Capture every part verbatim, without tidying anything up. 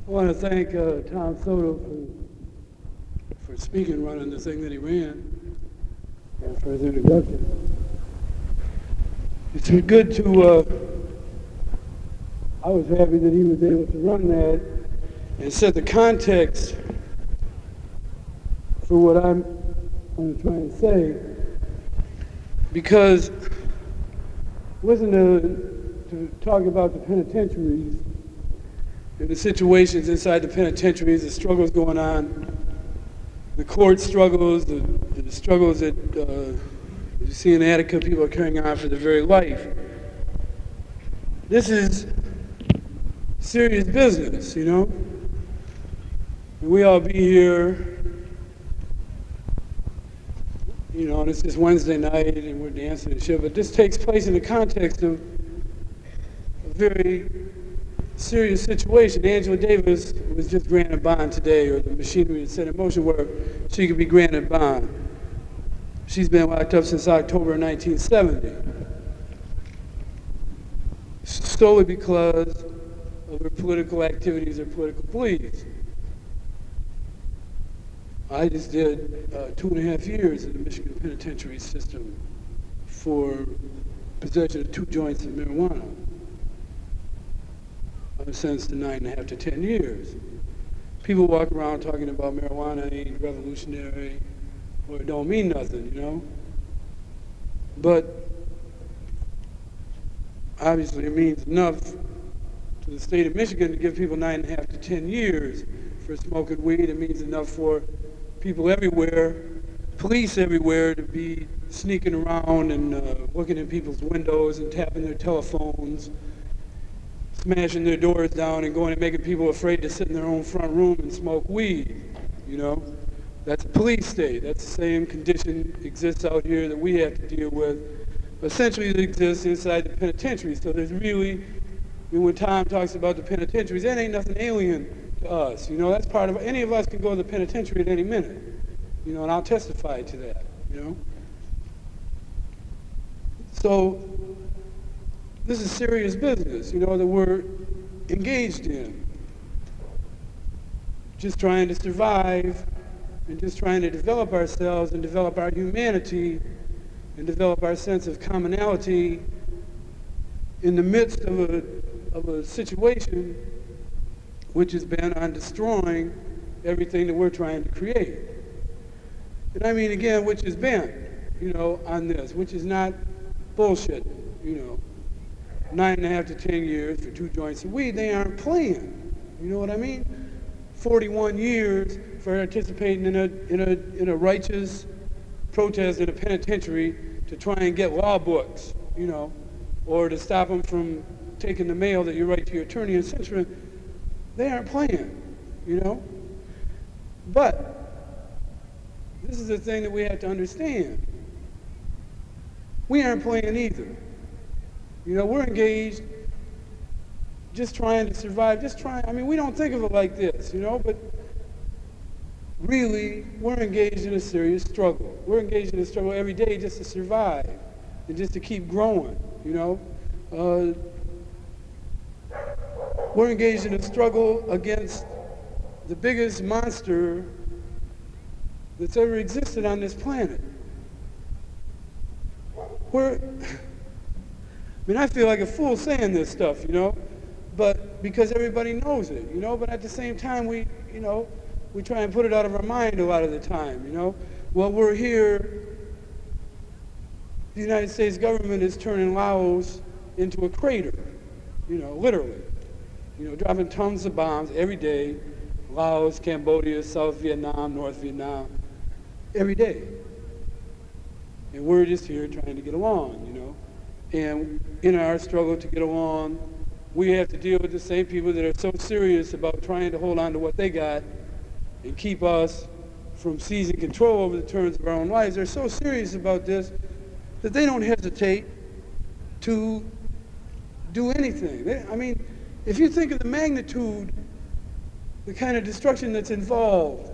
I want to thank uh, Tom Soto for, for speaking, running the thing that he ran, and for his introduction. It's good to, uh, I was happy that he was able to run that and set the context for what I'm going to try and say, because listen to, to talk about the penitentiaries and the situations inside the penitentiaries, the struggles going on, the court struggles, the, the struggles that uh, you see in Attica, people are carrying on for their very life. This is serious business, you know? And we all be here, you know, and it's just Wednesday night and we're dancing and shit, but this takes place in the context of a very serious situation. Angela Davis was just granted bond today, or the machinery is set in motion where she could be granted bond. She's been locked up since October nineteen seventy, solely because of her political activities or political beliefs. I just did uh, two and a half years in the Michigan penitentiary system for possession of two joints of marijuana. I was sentenced to nine and a half to ten years. People walk around talking about marijuana ain't revolutionary or it don't mean nothing, you know? But obviously it means enough to the state of Michigan to give people nine and a half to ten years for smoking weed. It means enough for people everywhere, police everywhere, to be sneaking around and uh, looking in people's windows and tapping their telephones, smashing their doors down and going and making people afraid to sit in their own front room and smoke weed, you know? That's a police state. That's the same condition exists out here that we have to deal with. Essentially, it exists inside the penitentiary. So there's really, I mean, when Tom talks about the penitentiaries, that ain't nothing alien to us. You know, that's part of, any of us can go to the penitentiary at any minute, you know, and I'll testify to that, you know? So this is serious business, you know, that we're engaged in. Just trying to survive and just trying to develop ourselves and develop our humanity and develop our sense of commonality in the midst of a, of a situation which has been on destroying everything that we're trying to create. And I mean, again, which has been, you know, on this, which is not bullshit, you know. Nine and a half to ten years for two joints of weed, they aren't playing. You know what I mean? forty-one years for participating in a, in a, in a righteous protest in a penitentiary to try and get law books, you know, or to stop them from taking the mail that you write to your attorney and censoring. They aren't playing, you know? But this is the thing that we have to understand. We aren't playing either. You know, we're engaged just trying to survive, just trying, I mean, we don't think of it like this, you know, but really, we're engaged in a serious struggle. We're engaged in a struggle every day just to survive and just to keep growing, you know. Uh, we're engaged in a struggle against the biggest monster that's ever existed on this planet. We're, I mean, I feel like a fool saying this stuff, you know, but because everybody knows it, you know, but at the same time, we, you know, we try and put it out of our mind a lot of the time, you know. Well, we're here, the United States government is turning Laos into a crater, you know, literally. You know, dropping tons of bombs every day, Laos, Cambodia, South Vietnam, North Vietnam, every day. And we're just here trying to get along, you know. And in our struggle to get along, we have to deal with the same people that are so serious about trying to hold on to what they got and keep us from seizing control over the terms of our own lives. They're so serious about this that they don't hesitate to do anything. They, I mean, if you think of the magnitude, the kind of destruction that's involved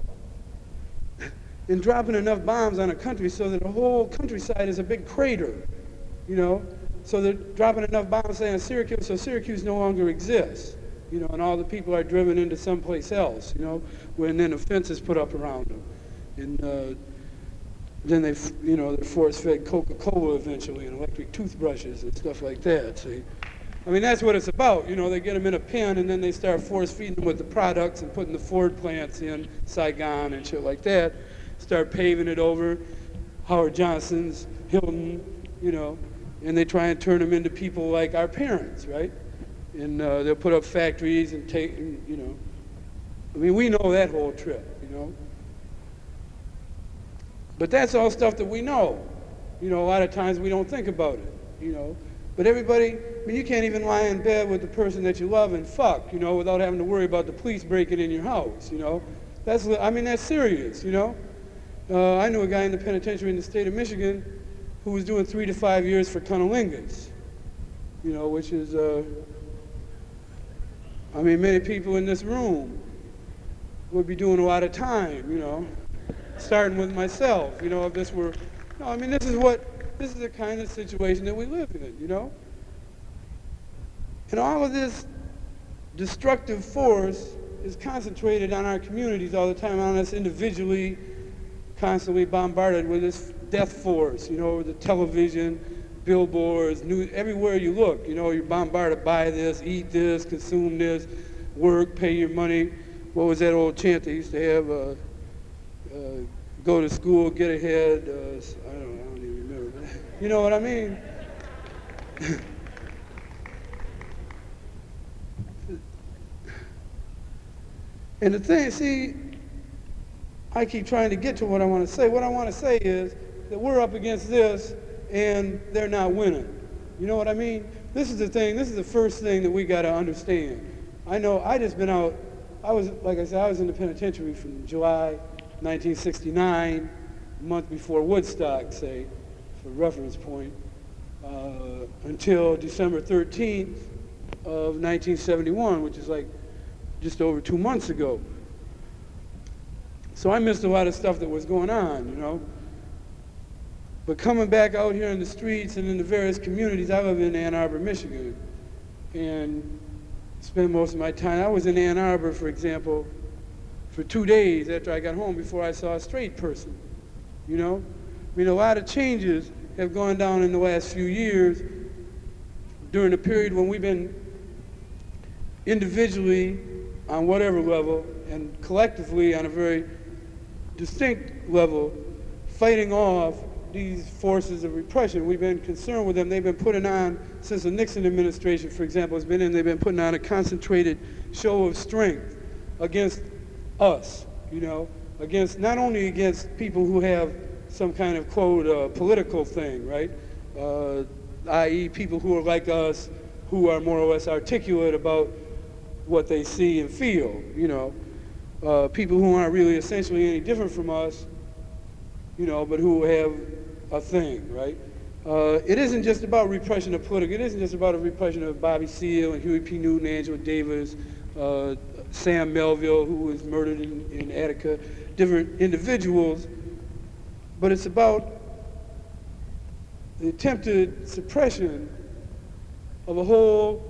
in dropping enough bombs on a country so that the whole countryside is a big crater, you know, so they're dropping enough bombs, say, on Syracuse, so Syracuse no longer exists. you know, and all the people are driven into someplace else, you know, where and then a fence is put up around them. And uh, then they, you know, they're force-fed Coca-Cola eventually and electric toothbrushes and stuff like that, see. I mean, that's what it's about, you know, they get them in a pen and then they start force-feeding them with the products and putting the Ford plants in Saigon and shit like that, start paving it over, Howard Johnson's, Hilton, you know, and they try and turn them into people like our parents, right? And uh, they'll put up factories and take, you know, I mean, we know that whole trip, you know. But that's all stuff that we know. You know, a lot of times we don't think about it, you know. But everybody, I mean, you can't even lie in bed with the person that you love and fuck, you know, without having to worry about the police breaking in your house, you know. That's, I mean, that's serious, you know. Uh, I knew a guy in the penitentiary in the state of Michigan who was doing three to five years for cunnilingus, you know, which is, uh, I mean, many people in this room would be doing a lot of time, you know, starting with myself, you know, if this were, no, I mean, this is what, this is the kind of situation that we live in, you know? And all of this destructive force is concentrated on our communities all the time, on us individually, constantly bombarded with this death force, you know, the television, billboards, news, everywhere you look, you know, you're bombarded by this, eat this, consume this, work, pay your money. What was that old chant they used to have? Uh, uh, go to school, get ahead. Uh, I don't know, I don't even remember. But you know what I mean? And the thing, see, I keep trying to get to what I want to say. What I want to say is that we're up against this and they're not winning. You know what I mean? This is the thing, this is the first thing that we got to understand. I know I just been out, I was, like I said, I was in the penitentiary from July nineteen sixty-nine, a month before Woodstock, say, for reference point, uh, until December thirteenth of nineteen seventy-one, which is like just over two months ago. So I missed a lot of stuff that was going on, you know. But coming back out here in the streets and in the various communities, I live in Ann Arbor, Michigan, and spend most of my time. I was in Ann Arbor, for example, for two days after I got home before I saw a straight person, you know? I mean, a lot of changes have gone down in the last few years during the period when we've been individually on whatever level and collectively on a very distinct level fighting off these forces of repression. We've been concerned with them. They've been putting on, since the Nixon administration, for example, has been in, they've been putting on a concentrated show of strength against us, you know, against, not only against people who have some kind of, quote, uh, political thing, right? Uh, that is people who are like us, who are more or less articulate about what they see and feel, you know. Uh, people who aren't really essentially any different from us, you know, but who have a thing, right? Uh, it isn't just about repression of political, it isn't just about a repression of Bobby Seale and Huey P. Newton, Angela Davis, uh, Sam Melville, who was murdered in, in Attica, different individuals, but it's about the attempted suppression of a whole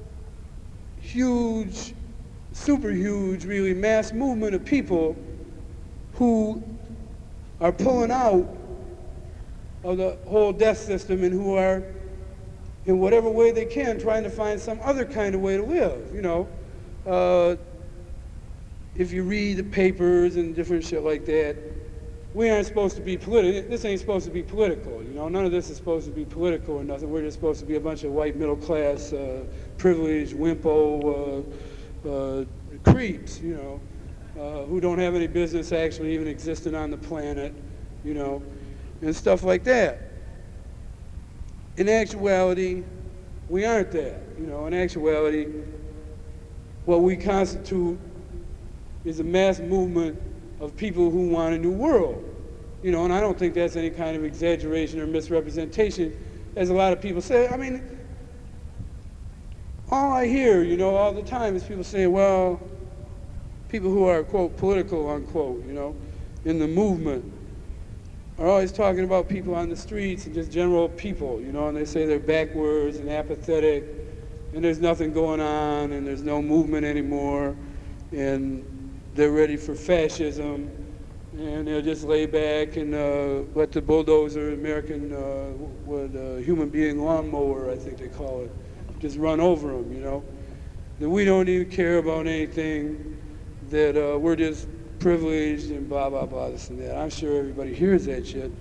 huge, super huge, really mass movement of people who are pulling out of the whole death system and who are, in whatever way they can, trying to find some other kind of way to live, you know. Uh, if you read the papers and different shit like that, we aren't supposed to be political. This ain't supposed to be political, you know. None of this is supposed to be political or nothing. We're just supposed to be a bunch of white middle class, uh, privileged, wimpo uh, uh, creeps, you know, uh, who don't have any business actually even existing on the planet, you know, and stuff like that. In actuality, we aren't that, you know. In actuality, what we constitute is a mass movement of people who want a new world, you know, and I don't think that's any kind of exaggeration or misrepresentation, as a lot of people say. I mean, all I hear, you know, all the time is people saying, well, people who are, quote, political, unquote, you know, in the movement, are always talking about people on the streets and just general people, you know, and they say they're backwards and apathetic and there's nothing going on, and there's no movement anymore, and they're ready for fascism, and they'll just lay back and uh, let the bulldozer, American, uh, what, uh, human being lawnmower, I think they call it, just run over them, you know? That we don't even care about anything, that uh, we're just privileged and blah, blah, blah, this and that. I'm sure everybody hears that shit.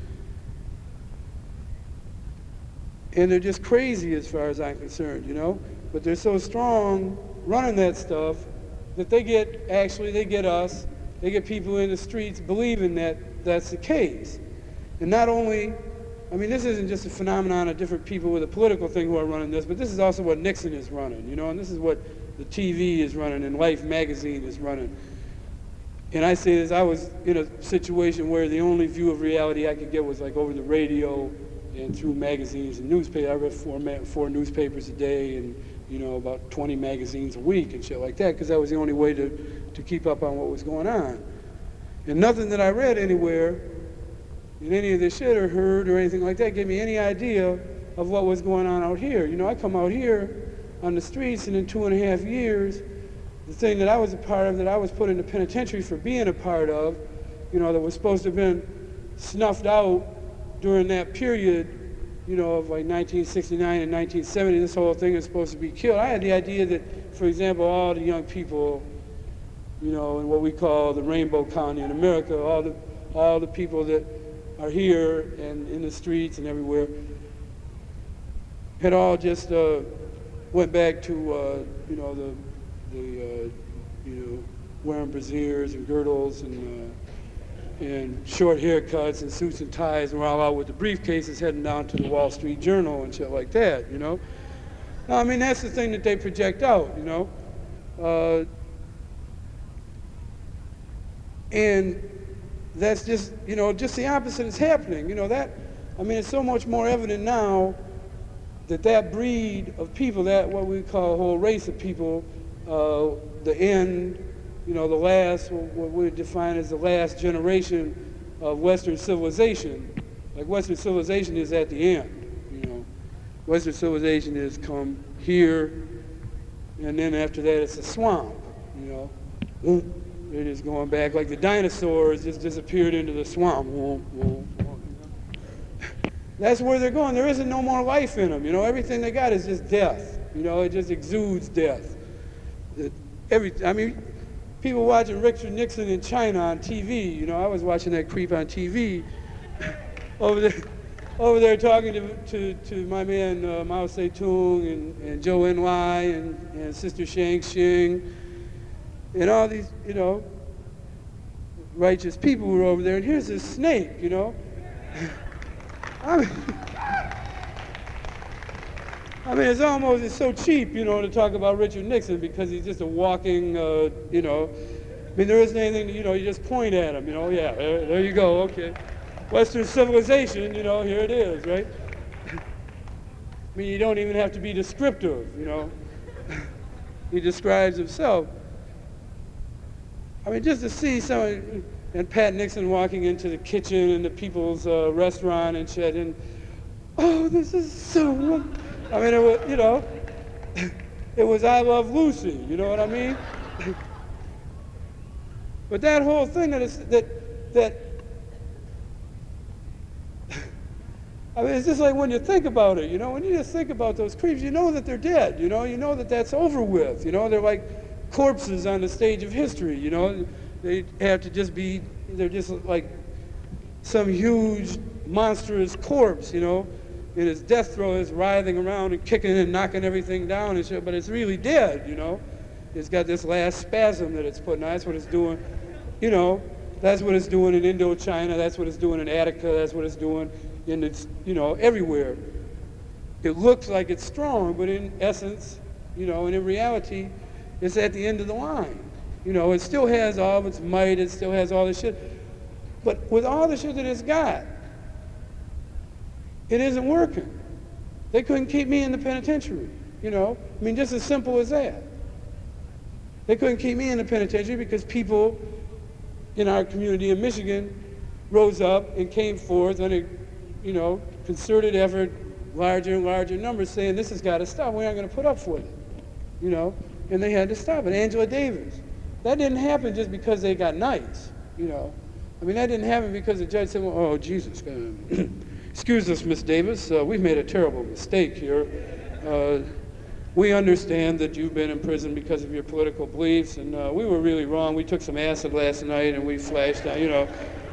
And they're just crazy as far as I'm concerned, you know? But they're so strong running that stuff that they get, actually, they get us, they get people in the streets believing that that's the case. And not only, I mean, this isn't just a phenomenon of different people with a political thing who are running this, but this is also what Nixon is running, you know? And this is what the T V is running and Life magazine is running. And I say this, I was in a situation where the only view of reality I could get was like over the radio and through magazines and newspapers. I read four, four newspapers a day and, you know, about twenty magazines a week and shit like that, because that was the only way to, to keep up on what was going on. And nothing that I read anywhere in any of this shit or heard or anything like that gave me any idea of what was going on out here. You know, I come out here on the streets, and in two and a half years, the thing that I was a part of, that I was put in the penitentiary for being a part of, you know, that was supposed to have been snuffed out during that period, you know, of like nineteen sixty-nine and nineteen seventy, this whole thing is supposed to be killed. I had the idea that, for example, all the young people, you know, in what we call the Rainbow County in America, all the, all the people that are here and in the streets and everywhere, had all just uh, went back to, uh, you know, the, the uh, you know, wearing brassieres and girdles and, uh, and short haircuts and suits and ties, and we're all out with the briefcases heading down to the Wall Street Journal and shit like that, you know? No, I mean, that's the thing that they project out, you know? Uh, and that's just, you know, just the opposite is happening, you know, that, I mean, it's so much more evident now that that breed of people, that what we call a whole race of people, uh, the end, you know, the last, what we define as the last generation of Western civilization. Like Western civilization is at the end, you know. Western civilization is come here, and then after that it's a swamp, you know. They're just going back, like the dinosaurs just disappeared into the swamp. That's where they're going. There isn't no more life in them, you know. Everything they got is just death, you know. It just exudes death. It, every, I mean, people watching Richard Nixon in China on T V, you know. I was watching that creep on T V over there, over there talking to, to, to my man uh, Mao Zedong and, and Zhou Enlai and, and Sister Shang Xing and all these, you know, righteous people who were over there. And here's this snake, you know. I mean, I mean, it's almost, it's so cheap, you know, to talk about Richard Nixon because he's just a walking, uh, you know, I mean, there isn't anything, you know, you just point at him, you know, yeah, there, there you go, okay. Western civilization, you know, here it is, right? I mean, you don't even have to be descriptive, you know. He describes himself. I mean, just to see someone, and Pat Nixon walking into the kitchen and the people's uh, restaurant and shit, and, oh, this is so, I mean, it was, you know, it was I Love Lucy, you know what I mean? But that whole thing that, is, that, that, I mean, it's just like when you think about it, you know, when you just think about those creeps, you know that they're dead, you know, you know that that's over with, you know, they're like corpses on the stage of history, you know. They have to just be, they're just like some huge, monstrous corpse, you know, in its death throes, writhing around and kicking and knocking everything down and shit, but it's really dead, you know. It's got this last spasm that it's putting on. That's what it's doing, you know, that's what it's doing in Indochina, that's what it's doing in Attica, that's what it's doing in its, you know, everywhere. It looks like it's strong, but in essence, you know, and in reality, it's at the end of the line. You know, it still has all of its might, it still has all this shit. But with all the shit that it's got, it isn't working. They couldn't keep me in the penitentiary, you know? I mean, just as simple as that. They couldn't keep me in the penitentiary because people in our community in Michigan rose up and came forth on a, you know, concerted effort, larger and larger numbers, saying this has got to stop. We aren't going to put up with it. you know, and they had to stop it. Angela Davis. That didn't happen just because they got nice, you know. I mean, that didn't happen because the judge said, well, oh, Jesus, uh, excuse us, Miss Davis, uh, we've made a terrible mistake here. Uh, we understand that you've been in prison because of your political beliefs, and uh, we were really wrong. We took some acid last night, and we flashed out, you know.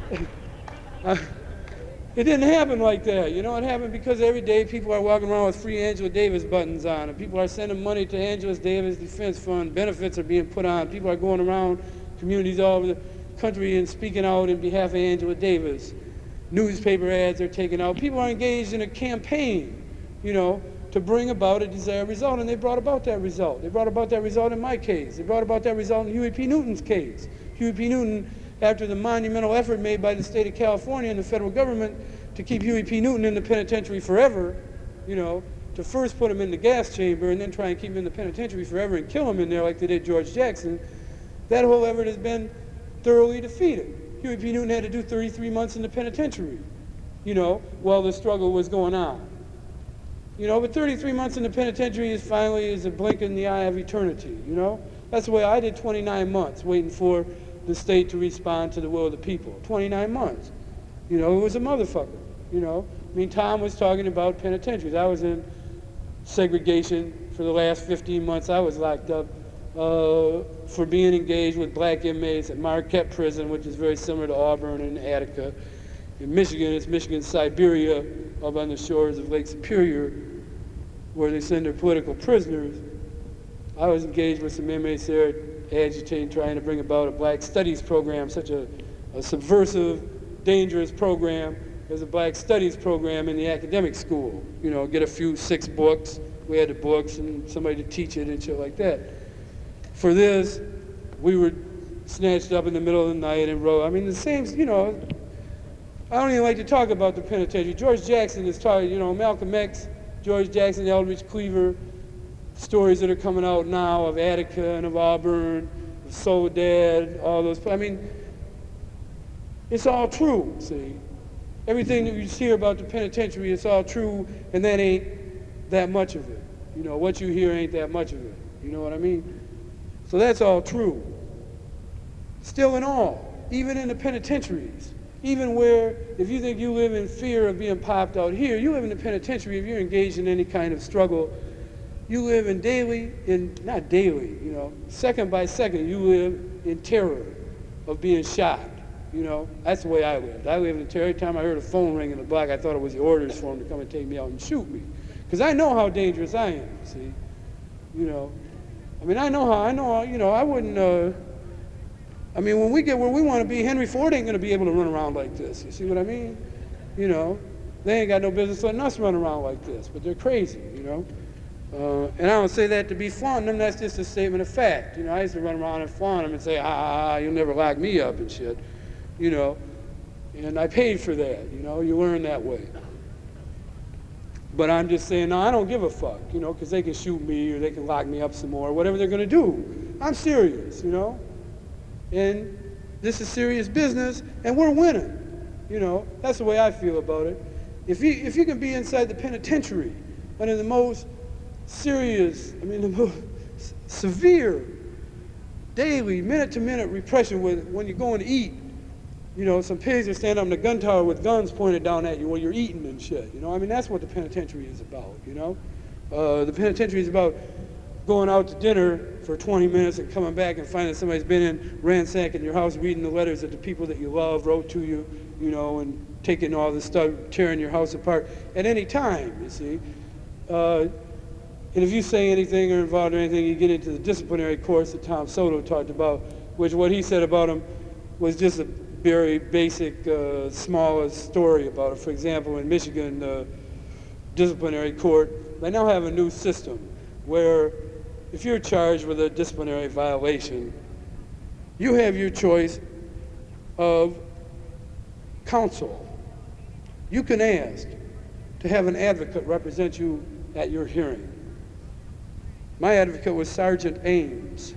uh, it didn't happen like that, you know. It happened because every day people are walking around with free Angela Davis buttons on, and people are sending money to Angela Davis Defense Fund. Benefits are being put on. People are going around communities all over the country and speaking out in behalf of Angela Davis. Newspaper ads are taken out. People are engaged in a campaign, you know, to bring about a desired result, and they brought about that result. They brought about that result in my case. They brought about that result in Huey P. Newton's case. Huey P. Newton, after the monumental effort made by the state of California and the federal government to keep Huey P. Newton in the penitentiary forever, you know, to first put him in the gas chamber and then try and keep him in the penitentiary forever and kill him in there like they did George Jackson, that whole effort has been thoroughly defeated. Huey P. Newton had to do thirty-three months in the penitentiary, you know, while the struggle was going on. You know, but thirty-three months in the penitentiary is finally is a blink in the eye of eternity, you know? That's the way I did twenty-nine months, waiting for the state to respond to the will of the people. twenty-nine months. You know, it was a motherfucker, you know? I mean, Tom was talking about penitentiaries. I was in segregation for the last fifteen months. I was locked up uh, for being engaged with black inmates at Marquette Prison, which is very similar to Auburn and Attica. In Michigan, it's Michigan Siberia, up on the shores of Lake Superior, where they send their political prisoners. I was engaged with some inmates there, agitating, trying to bring about a black studies program, such a, a subversive, dangerous program as a black studies program in the academic school. You know, get a few six books. We had the books and somebody to teach it and shit like that. For this, we were snatched up in the middle of the night and wrote, I mean, the same, you know, I don't even like to talk about the penitentiary. George Jackson is talking, you know, Malcolm X, George Jackson, Eldridge Cleaver, stories that are coming out now of Attica and of Auburn, of Soledad, all those. I mean, it's all true, see. Everything that you hear about the penitentiary, it's all true, and that ain't that much of it. You know, what you hear ain't that much of it. You know what I mean? So that's all true. Still in all, even in the penitentiaries, even where, if you think you live in fear of being popped out here, you live in the penitentiary if you're engaged in any kind of struggle. You live in daily, in not daily, you know, second by second, you live in terror of being shot. You know, that's the way I lived. I lived in terror. Every time I heard a phone ring in the block, I thought it was the orders for him to come and take me out and shoot me. Because I know how dangerous I am, see? You know, I mean, I know how, I know how, you know, I wouldn't, uh, I mean, when we get where we want to be, Henry Ford ain't going to be able to run around like this. You see what I mean? You know, they ain't got no business letting us run around like this, but they're crazy, you know? Uh, and I don't say that to be flaunting them, that's just a statement of fact. You know, I used to run around and flaunt them and say, ah, you'll never lock me up and shit, you know? And I paid for that, you know? You learn that way. But I'm just saying, no, I don't give a fuck, you know, because they can shoot me or they can lock me up some more, whatever they're going to do. I'm serious, you know? And this is serious business, and we're winning, you know? That's the way I feel about it. If you, if you can be inside the penitentiary under the most serious, I mean, the most severe, daily, minute-to-minute repression with, when you're going to eat, you know, some pigs are standing up in the gun tower with guns pointed down at you while you're eating and shit, you know? I mean, that's what the penitentiary is about, you know? Uh, the penitentiary is about going out to dinner for twenty minutes and coming back and finding somebody's been in ransacking your house, reading the letters that the people that you love wrote to you, you know, and taking all this stuff, tearing your house apart at any time, you see? Uh, and if you say anything or involved in anything, you get into the disciplinary course that Tom Soto talked about, which what he said about him was just a very basic, uh, smallest story about it. For example, in Michigan, uh, disciplinary court, they now have a new system where if you're charged with a disciplinary violation, you have your choice of counsel. You can ask to have an advocate represent you at your hearing. My advocate was Sergeant Ames.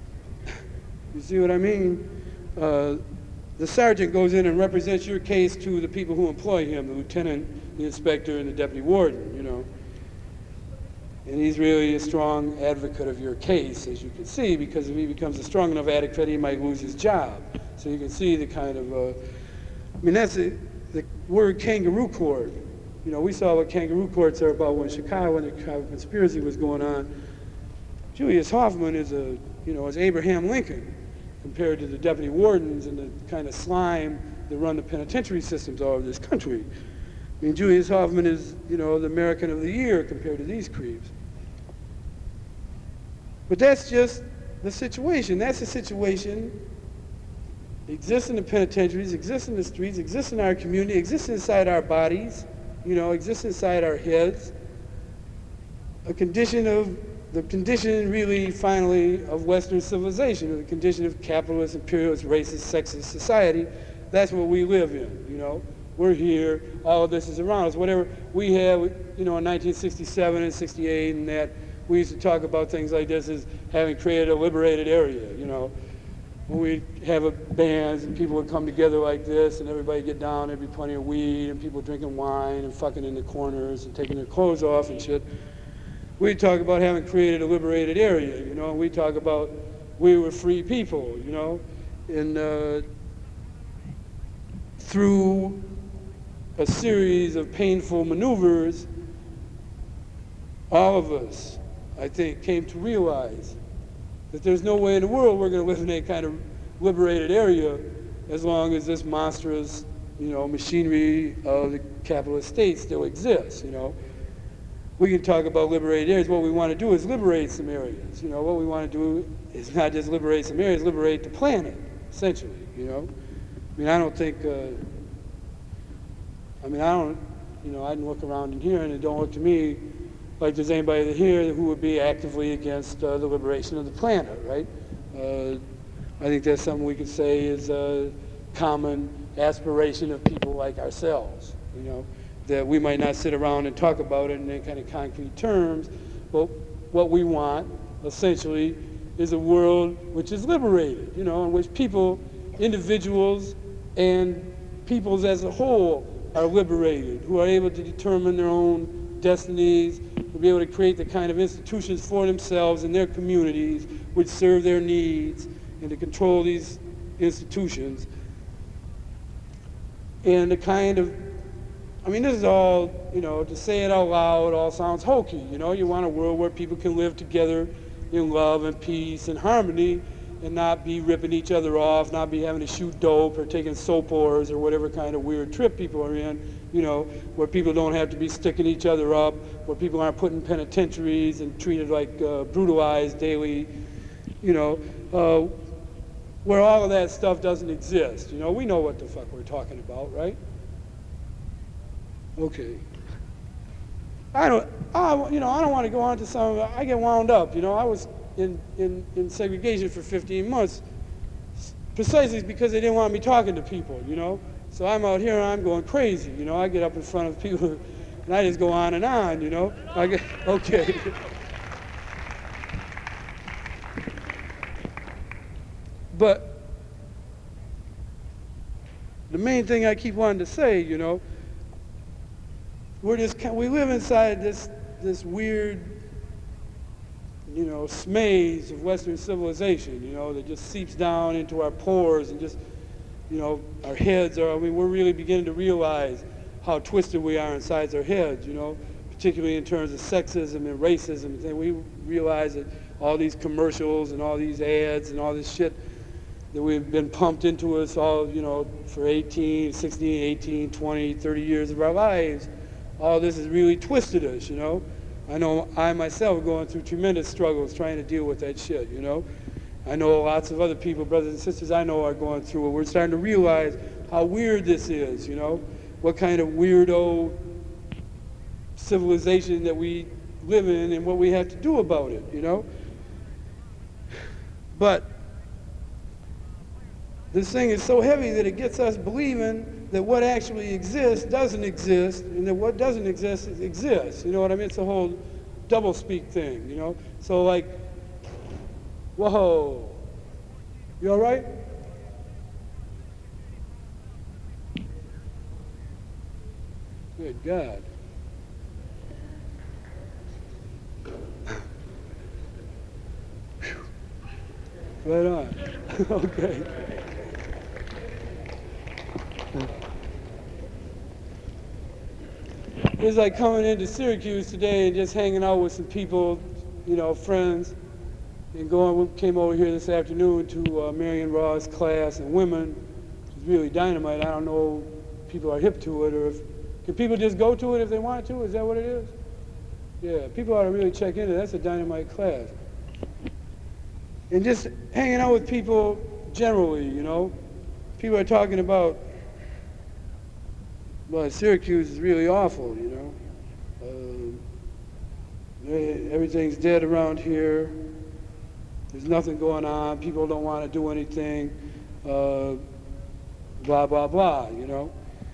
You see what I mean? Uh, the sergeant goes in and represents your case to the people who employ him, the lieutenant, the inspector, and the deputy warden, you know. And he's really a strong advocate of your case, as you can see, because if he becomes a strong enough advocate, he might lose his job. So you can see the kind of, uh, I mean, that's the, the word kangaroo court. You know, we saw what kangaroo courts are about when Chicago, when the Chicago conspiracy was going on. Julius Hoffman is a, you know, is Abraham Lincoln compared to the deputy wardens and the kind of slime that run the penitentiary systems all over this country. I mean, Julius Hoffman is, you know, the American of the Year compared to these creeps. But that's just the situation. That's the situation. It exists in the penitentiaries, exists in the streets, exists in our community, exists inside our bodies, you know, exists inside our heads. A condition of, the condition really, finally, of Western civilization, or the condition of capitalist, imperialist, racist, sexist society. That's what we live in, you know. We're here, all of this is around us. Whatever we have, you know, in nineteen sixty-seven and sixty-eight and that, we used to talk about things like this as having created a liberated area, you know. When we have a bands and people would come together like this and everybody get down, there'd be plenty of weed and people drinking wine and fucking in the corners and taking their clothes off and shit. We talk about having created a liberated area, you know, and we talk about we were free people, you know, and uh, through a series of painful maneuvers, all of us, I think, came to realize that there's no way in the world we're going to live in that kind of liberated area as long as this monstrous, you know, machinery of the capitalist state still exists, you know. We can talk about liberated areas. What we want to do is liberate some areas, you know. What we want to do is not just liberate some areas, liberate the planet, essentially, you know. I mean, I don't think, uh, I mean, I don't, you know, I can look around in here and it don't look to me like there's anybody here who would be actively against uh, the liberation of the planet, right? Uh, I think that's something we could say is a common aspiration of people like ourselves, you know, that we might not sit around and talk about it in any kind of concrete terms, but what we want, essentially, is a world which is liberated, you know, in which people, individuals, and peoples as a whole are liberated, who are able to determine their own destinies, to be able to create the kind of institutions for themselves and their communities which serve their needs, and to control these institutions. And the kind of, I mean, this is all, you know, to say it out loud, all sounds hokey, you know. You want a world where people can live together in love and peace and harmony and not be ripping each other off, not be having to shoot dope or taking sopors or whatever kind of weird trip people are in, you know, where people don't have to be sticking each other up, where people aren't put in penitentiaries and treated like uh, brutalized daily, you know, uh, where all of that stuff doesn't exist. You know, we know what the fuck we're talking about, right? Okay. I don't, I, you know, I don't want to go on to some, I get wound up, you know. I was in, in, in segregation for fifteen months precisely because they didn't want me talking to people, you know. So I'm out here and I'm going crazy, you know. I get up in front of people and I just go on and on, you know. I get, okay. But the main thing I keep wanting to say, you know, we're just, we live inside this, this weird, you know, smaze of Western civilization, you know, that just seeps down into our pores and just, you know, our heads are, I mean, we're really beginning to realize how twisted we are inside our heads, you know, particularly in terms of sexism and racism. And we realize that all these commercials and all these ads and all this shit that we've been pumped into us all, you know, for eighteen, sixteen, eighteen, twenty, thirty years of our lives, all this has really twisted us, you know. I know I myself going through tremendous struggles trying to deal with that shit, you know. I know lots of other people, brothers and sisters I know are going through it. We're starting to realize how weird this is, you know, what kind of weirdo civilization that we live in and what we have to do about it, you know. But this thing is so heavy that it gets us believing that what actually exists doesn't exist, and that what doesn't exist exists. You know what I mean? It's a whole double-speak thing, you know? So like, whoa, you all right? Good God. Right on. Okay. It's like coming into Syracuse today and just hanging out with some people, you know, friends, and going, we came over here this afternoon to uh, Marion Raw's class and women. It's really dynamite. I don't know if people are hip to it, or if, can people just go to it if they want to? Is that what it is? Yeah, people ought to really check into it. That's a dynamite class. And just hanging out with people generally, you know. People are talking about, well, Syracuse is really awful, you know. Uh, everything's dead around here. There's nothing going on. People don't want to do anything. Uh, blah, blah, blah, you know.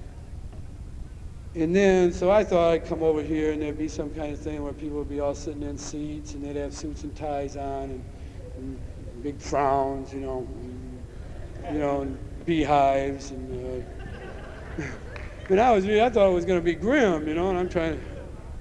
And then, so I thought I'd come over here and there'd be some kind of thing where people would be all sitting in seats and they'd have suits and ties on and, and big frowns, you know, and, you know, and beehives. And uh, and I was really, I thought it was going to be grim, you know, and I'm trying to,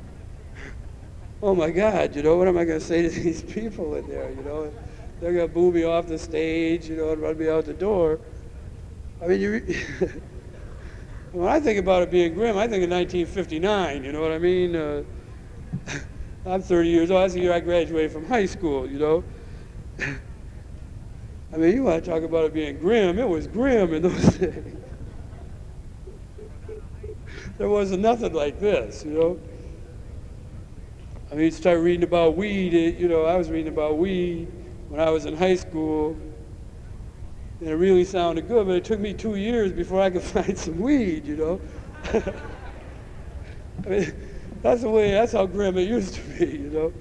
oh my God, you know, what am I going to say to these people in there, you know? They're going to boo me off the stage, you know, and run me out the door. I mean, you. When I think about it being grim, I think of nineteen fifty-nine, you know what I mean? Uh, I'm thirty years old. That's the year I graduated from high school, you know? I mean, you want to talk about it being grim. It was grim in those days. There wasn't nothing like this, you know? I mean, you start reading about weed, it, you know, I was reading about weed when I was in high school. And it really sounded good, but it took me two years before I could find some weed, you know? I mean, that's the way, that's how grim it used to be, you know?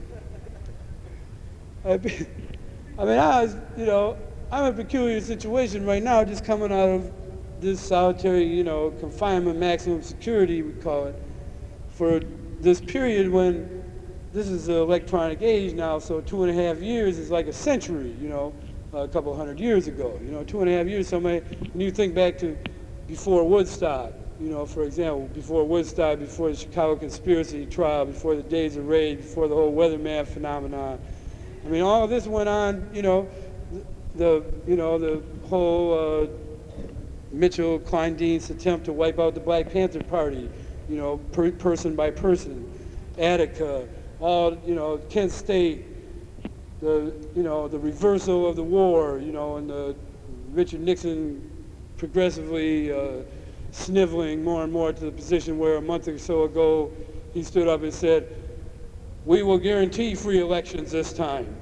I mean, I mean, I was, you know, I'm in a peculiar situation right now, just coming out of this solitary, you know, confinement, maximum security, we call it, for this period when this is the electronic age now, so two and a half years is like a century, you know? A couple hundred years ago, you know, two and a half years. Somebody, when you think back to before Woodstock, you know, for example, before Woodstock, before the Chicago conspiracy trial, before the Days of Rage, before the whole weatherman phenomenon. I mean, all of this went on, you know, the, you know, the whole uh, Mitchell Kleindienst attempt to wipe out the Black Panther Party, you know, per, person by person, Attica, all, you know, Kent State. The, you know, the reversal of the war, you know, and the Richard Nixon progressively uh, sniveling more and more to the position where a month or so ago he stood up and said, we will guarantee free elections this time.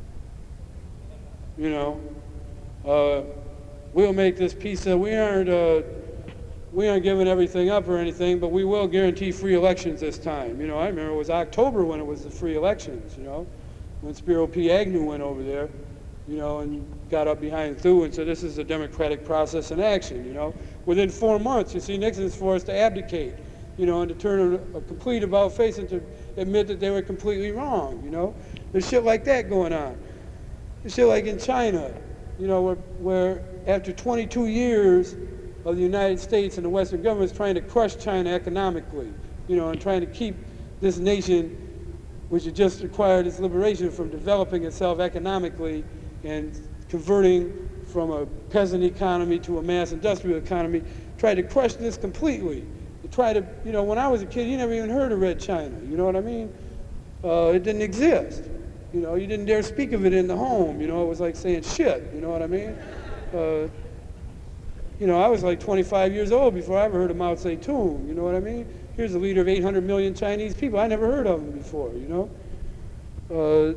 You know, uh, we'll make this peace that we aren't, uh, we aren't giving everything up or anything, but we will guarantee free elections this time. You know, I remember it was October when it was the free elections, you know, when Spiro P. Agnew went over there, you know, and got up behind Thu and said, this is a democratic process in action, you know. Within four months, you see, Nixon's forced to abdicate, you know, and to turn a, a complete about face and to admit that they were completely wrong, you know. There's shit like that going on. There's shit like in China, you know, where, where after twenty-two years of the United States and the Western governments trying to crush China economically, you know, and trying to keep this nation, which had just acquired its liberation, from developing itself economically and converting from a peasant economy to a mass industrial economy, tried to crush this completely. They tried to, you know, when I was a kid, you never even heard of Red China, you know what I mean? Uh, it didn't exist. You know, you didn't dare speak of it in the home, you know, it was like saying shit, you know what I mean? Uh, you know, I was like twenty-five years old before I ever heard of Mao Zedong, you know what I mean? Here's a leader of eight hundred million Chinese people. I never heard of him before, you know?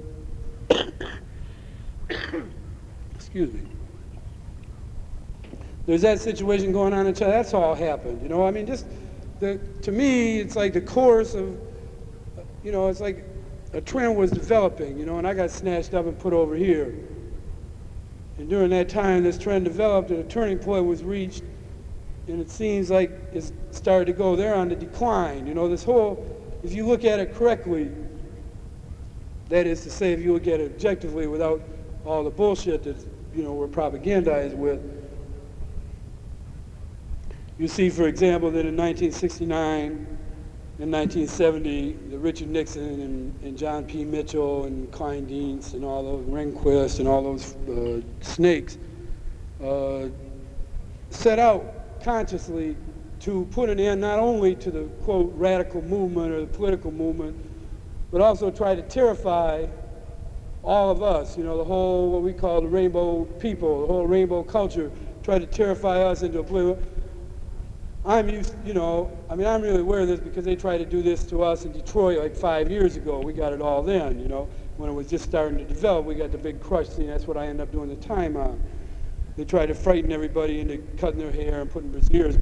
Uh, excuse me. There's that situation going on in China. That's all happened, you know? I mean, just, the, to me, it's like the course of, you know, it's like a trend was developing, you know, and I got snatched up and put over here. And during that time, this trend developed and a turning point was reached, and it seems like it's started to go there on the decline. You know, this whole, if you look at it correctly, that is to say, if you look at it objectively without all the bullshit that, you know, we're propagandized with, you see, for example, that in nineteen sixty-nine, in nineteen seventy, the Richard Nixon and, and John P. Mitchell and Klein Dienst and all those, Rehnquist and all those uh, snakes uh, set out consciously to put an end not only to the, quote, radical movement or the political movement, but also try to terrify all of us, you know, the whole, what we call the rainbow people, the whole rainbow culture, try to terrify us into oblivion. I'm used, you know, I mean, I'm really aware of this because they tried to do this to us in Detroit like five years ago. We got it all then, you know, when it was just starting to develop. We got the big crush scene. That's what I ended up doing the time on. They tried to frighten everybody into cutting their hair and putting brassieres.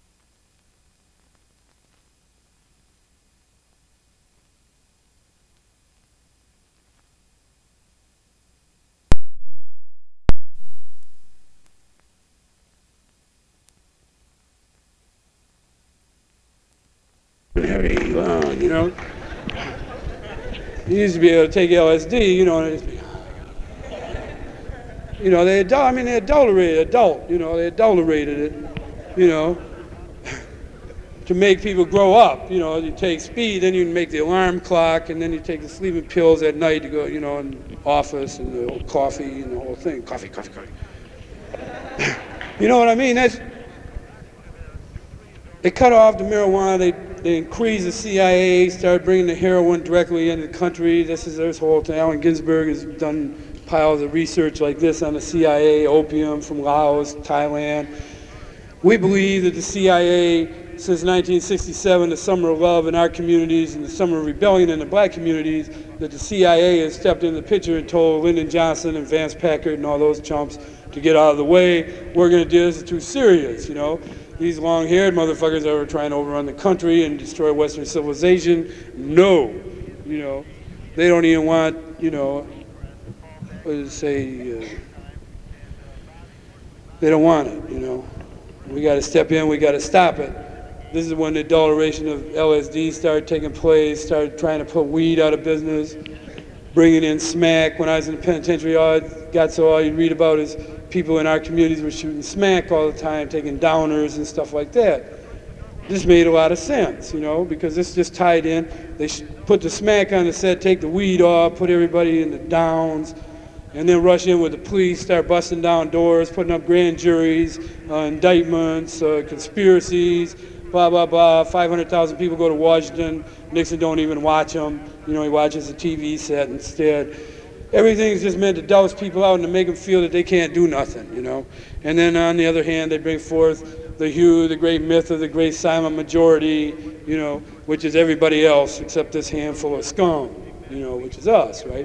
Very long, you know. You used to be able to take L S D, you know, and it'd be, you know, they adult, I mean, they adulterated, adult, you know, they adulterated it, you know, to make people grow up. You know, you take speed, then you make the alarm clock, and then you take the sleeping pills at night to go, you know, in the office, and the whole coffee and the whole thing. Coffee, coffee, coffee. You know what I mean? That's, they cut off the marijuana, they, they increased the C I A, started bringing the heroin directly into the country. This is this whole thing. Allen Ginsberg has done piles of research like this on the C I A, opium from Laos, Thailand. We believe that the C I A, since nineteen sixty-seven, the summer of love in our communities and the summer of rebellion in the black communities, that the C I A has stepped in the picture and told Lyndon Johnson and Vance Packard and all those chumps to get out of the way. We're going to do this, it's too serious, you know. These long-haired motherfuckers that were trying to overrun the country and destroy Western civilization, no, you know. They don't even want, you know, what does it say, uh, they don't want it, you know. We got to step in, we got to stop it. This is when the adulteration of L S D started taking place, started trying to put weed out of business, bringing in smack. When I was in the penitentiary, all it got so all you read about is people in our communities were shooting smack all the time, taking downers and stuff like that. This made a lot of sense, you know, because this just tied in. They put the smack on the set, take the weed off, put everybody in the downs, and then rush in with the police, start busting down doors, putting up grand juries, uh, indictments, uh, conspiracies, blah, blah, blah. five hundred thousand people go to Washington. Nixon don't even watch them. You know, he watches the T V set instead. Everything's just meant to douse people out and to make them feel that they can't do nothing, you know. And then on the other hand, they bring forth the Hugh, the great myth of the great silent majority, you know, which is everybody else except this handful of scum, you know, which is us, right?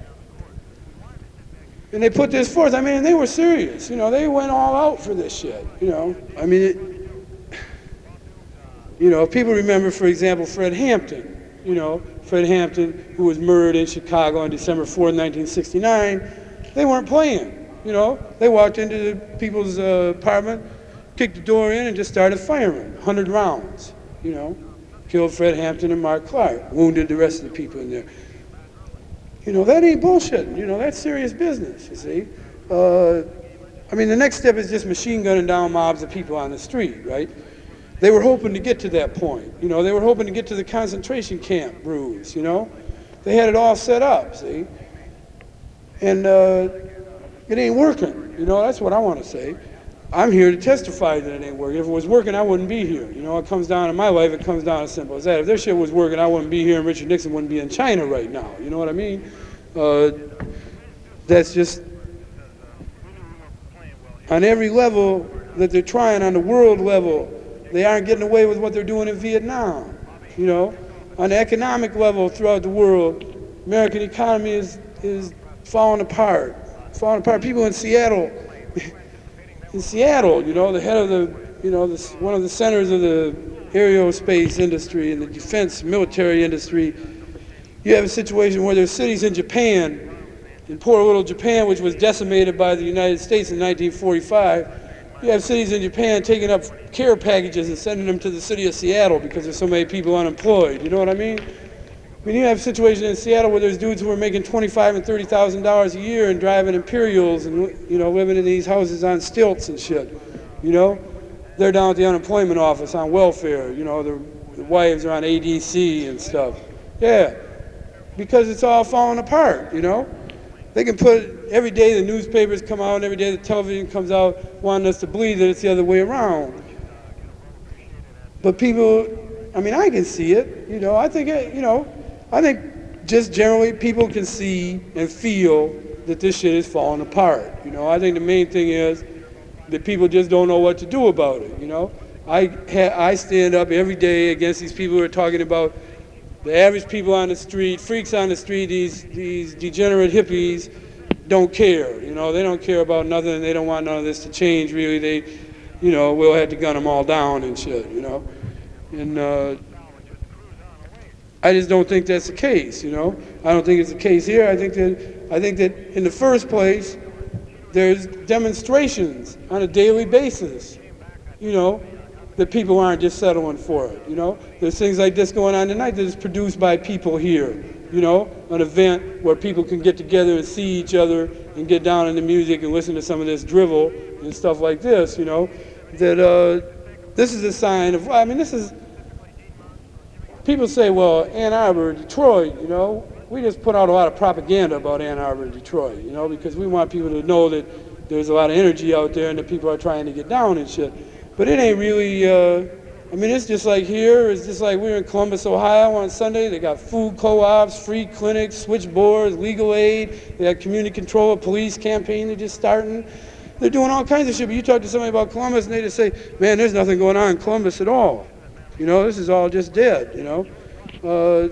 And they put this forth. I mean, they were serious, you know. They went all out for this shit, you know. I mean, it, you know, people remember, for example, Fred Hampton. You know, Fred Hampton, who was murdered in Chicago on December fourth, nineteen sixty-nine, they weren't playing, you know. They walked into the people's uh, apartment, kicked the door in, and just started firing, one hundred rounds, you know. Killed Fred Hampton and Mark Clark, wounded the rest of the people in there. You know, that ain't bullshit, you know, that's serious business, you see. Uh, I mean, the next step is just machine gunning down mobs of people on the street, right? They were hoping to get to that point, you know. They were hoping to get to the concentration camp brews, you know. They had it all set up, see. And uh, it ain't working, you know. That's what I want to say. I'm here to testify that it ain't working. If it was working, I wouldn't be here. You know, it comes down to my life, it comes down as simple as that. If this shit was working, I wouldn't be here, and Richard Nixon wouldn't be in China right now. You know what I mean? Uh, that's just, on every level that they're trying, on the world level, they aren't getting away with what they're doing in Vietnam, you know. On the economic level throughout the world, American economy is, is falling apart, falling apart. People in Seattle, in Seattle, you know, the head of the, you know, the, one of the centers of the aerospace industry and the defense military industry, you have a situation where there's cities in Japan, in poor little Japan, which was decimated by the United States in nineteen forty-five, you have cities in Japan taking up care packages and sending them to the city of Seattle because there's so many people unemployed. You know what I mean? I mean, you have situations in Seattle where there's dudes who are making twenty-five and thirty thousand dollars a year and driving Imperials and, you know, living in these houses on stilts and shit. You know, they're down at the unemployment office on welfare. You know, they're the wives are on A D C and stuff. Yeah, because it's all falling apart, you know? They can put, every day the newspapers come out, and every day the television comes out wanting us to believe that it's the other way around. But people, I mean, I can see it, you know, I think, it, you know, I think just generally people can see and feel that this shit is falling apart, you know? I think the main thing is that people just don't know what to do about it, you know? I, ha I stand up every day against these people who are talking about the average people on the street, freaks on the street, these, these degenerate hippies don't care, you know, they don't care about nothing, they don't want none of this to change, really. They, you know, we'll have to gun them all down and shit, you know. And uh, I just don't think that's the case, you know. I don't think it's the case here. I think that, I think that in the first place, there's demonstrations on a daily basis, you know, that people aren't just settling for it, you know? There's things like this going on tonight that is produced by people here, you know? An event where people can get together and see each other and get down in the music and listen to some of this drivel and stuff like this, you know? That uh, this is a sign of, I mean, this is, people say, well, Ann Arbor, Detroit, you know? We just put out a lot of propaganda about Ann Arbor and Detroit, you know? Because we want people to know that there's a lot of energy out there and that people are trying to get down and shit. But it ain't really, uh, I mean, it's just like here, it's just like we're in Columbus, Ohio on Sunday. They got food co-ops, free clinics, switchboards, legal aid. They got community control, a police campaign they're just starting. They're doing all kinds of shit, but you talk to somebody about Columbus and they just say, man, there's nothing going on in Columbus at all. You know, this is all just dead, you know. Uh,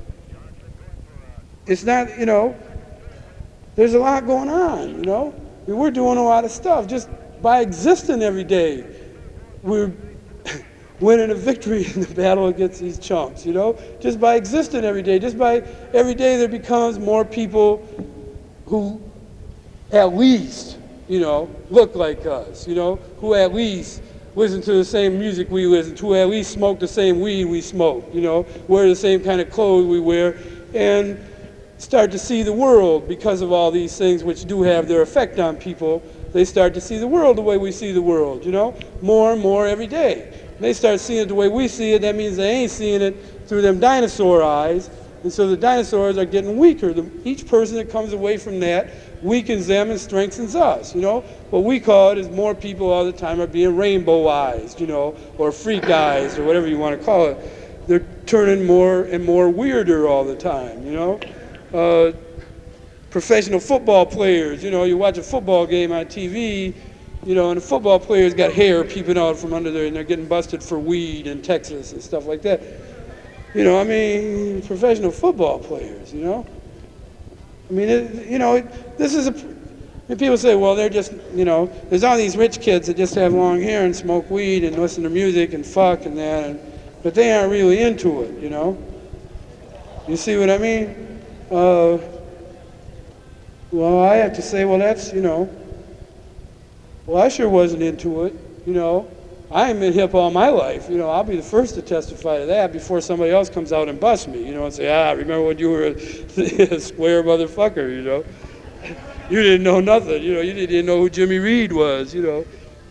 it's not, you know, there's a lot going on, you know. I mean, we're doing a lot of stuff just by existing every day. We're winning a victory in the battle against these chumps, you know? Just by existing every day, just by every day there becomes more people who at least, you know, look like us, you know? Who at least listen to the same music we listen to, who at least smoke the same weed we smoke, you know? Wear the same kind of clothes we wear, and start to see the world because of all these things which do have their effect on people. They start to see the world the way we see the world, you know, more and more every day. They start seeing it the way we see it. That means they ain't seeing it through them dinosaur eyes. And so the dinosaurs are getting weaker. The, each person that comes away from that weakens them and strengthens us, you know. What we call it is more people all the time are being rainbow eyes, you know, or freak eyes, or whatever you want to call it. They're turning more and more weirder all the time, you know. Uh, professional football players, you know, you watch a football game on T V, you know, and the football players got hair peeping out from under there and they're getting busted for weed in Texas and stuff like that. You know, I mean, professional football players, you know. I mean, it, you know, it, this is a, and people say, well, they're just, you know, there's all these rich kids that just have long hair and smoke weed and listen to music and fuck and that, and, but they aren't really into it, you know. You see what I mean? Uh, Well, I have to say, well, that's, you know, well, I sure wasn't into it, you know. I ain't been hip all my life, you know. I'll be the first to testify to that before somebody else comes out and busts me, you know, and say, ah, remember when you were a, a square motherfucker, you know. You didn't know nothing, you know. You didn't even know who Jimmy Reed was, you know.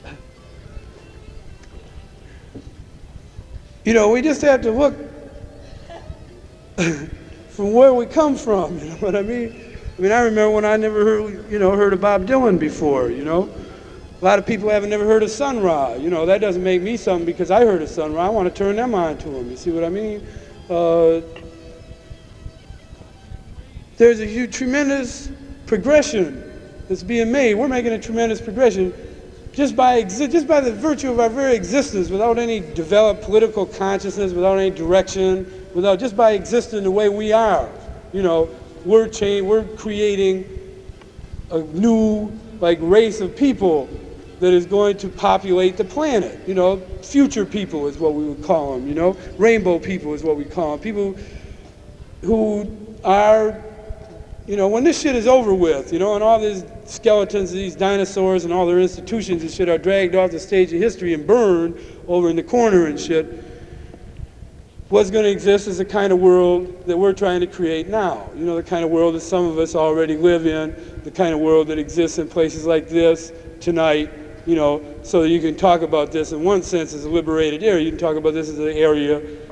You know, we just have to look from where we come from, you know what I mean? I mean, I remember when I never heard, you know, heard of Bob Dylan before, you know. A lot of people haven't never heard of Sun Ra, you know. That doesn't make me something because I heard of Sun Ra. I want to turn them on to him, you see what I mean? Uh, there's a huge, tremendous progression that's being made. We're making a tremendous progression just by, exi just by the virtue of our very existence, without any developed political consciousness, without any direction, without, just by existing the way we are, you know. We're changing, we're creating a new like race of people that is going to populate the planet. You know, future people is what we would call them, you know. Rainbow people is what we call them. People who are, you know, when this shit is over with, you know, and all these skeletons of these dinosaurs and all their institutions and shit are dragged off the stage of history and burned over in the corner and shit, what's going to exist is the kind of world that we're trying to create now. You know, the kind of world that some of us already live in, the kind of world that exists in places like this tonight, you know, so that you can talk about this in one sense as a liberated area. You can talk about this as an area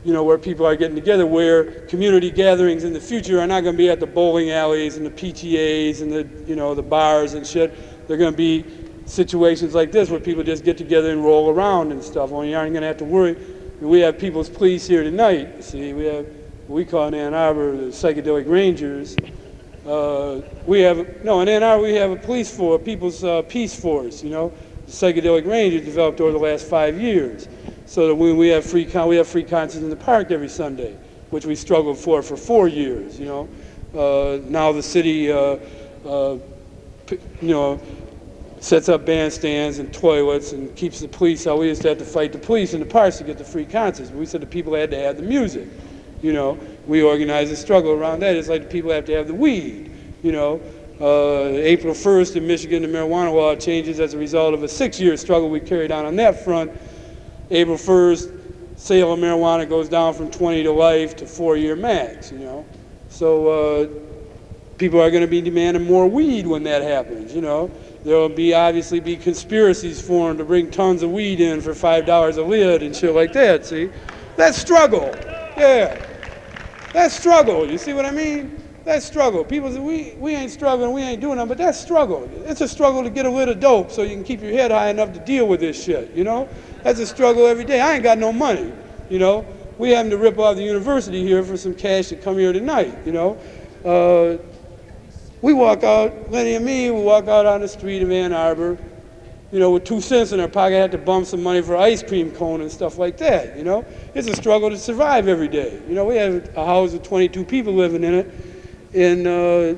you know, where people are getting together, where community gatherings in the future are not going to be at the bowling alleys and the P T As and the, you know, the bars and shit. They're going to be situations like this where people just get together and roll around and stuff. Only you aren't going to have to worry. We have People's Police here tonight. See, we have what we call in Ann Arbor the Psychedelic Rangers. Uh, we have, no, in Ann Arbor we have a police force, People's uh, Peace Force, you know. The Psychedelic Rangers developed over the last five years. So that when we have free con we have free concerts in the park every Sunday, which we struggled for for four years. You know, uh, now the city, uh, uh, you know, sets up bandstands and toilets and keeps the police out. We used to have to fight the police in the parks to get the free concerts. We said the people had to have the music. You know, we organized a struggle around that. It's like the people have to have the weed. You know, uh, April first in Michigan, the marijuana law changes as a result of a six-year struggle we carried on on that front. April first, sale of marijuana goes down from twenty to life to four-year max, you know. So uh, people are going to be demanding more weed when that happens, you know. There will be obviously be conspiracies formed to bring tons of weed in for five dollars a lid and shit like that, see. That's struggle, yeah. That's struggle, you see what I mean? That's struggle. People say, we, we ain't struggling, we ain't doing nothing, but that's struggle. It's a struggle to get a lid of dope so you can keep your head high enough to deal with this shit, you know? That's a struggle every day. I ain't got no money, you know? We having to rip off the university here for some cash to come here tonight, you know? Uh, we walk out, Lenny and me, we walk out on the street of Ann Arbor, you know, with two cents in our pocket, had to bump some money for ice cream cone and stuff like that, you know? It's a struggle to survive every day. You know, we have a house with twenty-two people living in it, and, uh,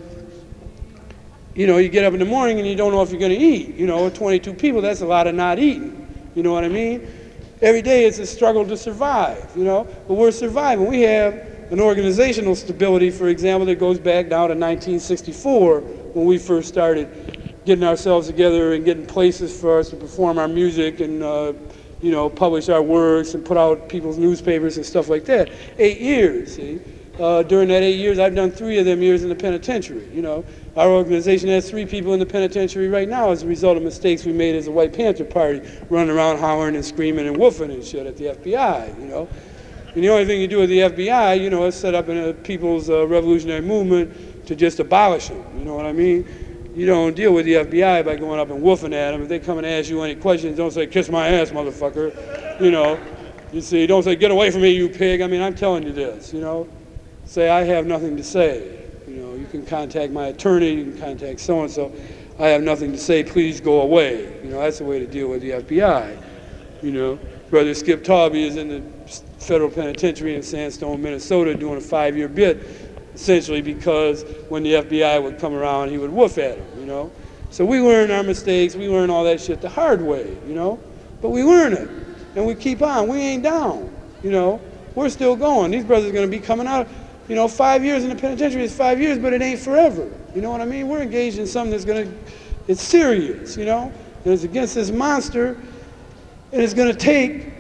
you know, you get up in the morning and you don't know if you're going to eat. You know, twenty-two people, that's a lot of not eating. You know what I mean? Every day it's a struggle to survive, you know? But we're surviving. We have an organizational stability, for example, that goes back down to nineteen sixty-four when we first started getting ourselves together and getting places for us to perform our music and, uh, you know, publish our works and put out people's newspapers and stuff like that. Eight years, see? Uh, during that eight years, I've done three of them years in the penitentiary, you know. Our organization has three people in the penitentiary right now as a result of mistakes we made as a White Panther Party, running around hollering and screaming and woofing and shit at the F B I, you know. And the only thing you do with the F B I, you know, is set up in a people's uh, revolutionary movement to just abolish them, you know what I mean? You don't deal with the F B I by going up and woofing at them. If they come and ask you any questions, don't say, kiss my ass, motherfucker, you know. You see, don't say, get away from me, you pig. I mean, I'm telling you this, you know. Say, I have nothing to say. You know, you can contact my attorney, you can contact so-and-so. I have nothing to say, please go away. You know, that's the way to deal with the F B I. You know, Brother Skip Tawby is in the federal penitentiary in Sandstone, Minnesota, doing a five-year bid, essentially because when the F B I would come around, he would woof at him, you know. So we learn our mistakes, we learn all that shit the hard way, you know. But we learn it, and we keep on. We ain't down, you know. We're still going. These brothers are going to be coming out. You know, five years in the penitentiary is five years, but it ain't forever. You know what I mean? We're engaged in something that's going to, it's serious, you know? And it's against this monster, and it's going to take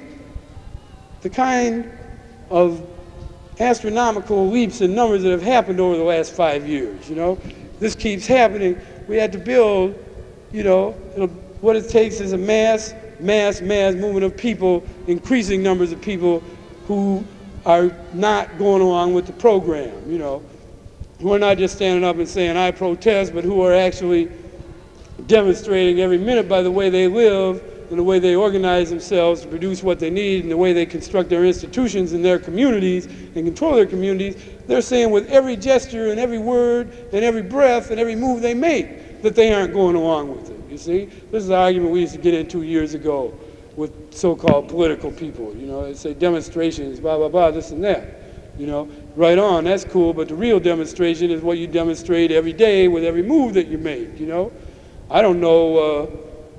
the kind of astronomical leaps in numbers that have happened over the last five years, you know? This keeps happening. We had to build, you know, what it takes is a mass, mass, mass movement of people, increasing numbers of people who are not going along with the program, you know, who are not just standing up and saying, I protest, but who are actually demonstrating every minute by the way they live and the way they organize themselves to produce what they need and the way they construct their institutions in their communities and control their communities. They're saying with every gesture and every word and every breath and every move they make that they aren't going along with it, you see? This is the argument we used to get into years ago with so-called political people, you know, they say demonstrations, blah, blah, blah, this and that, you know. Right on, that's cool, but the real demonstration is what you demonstrate every day with every move that you make, you know. I don't know, uh,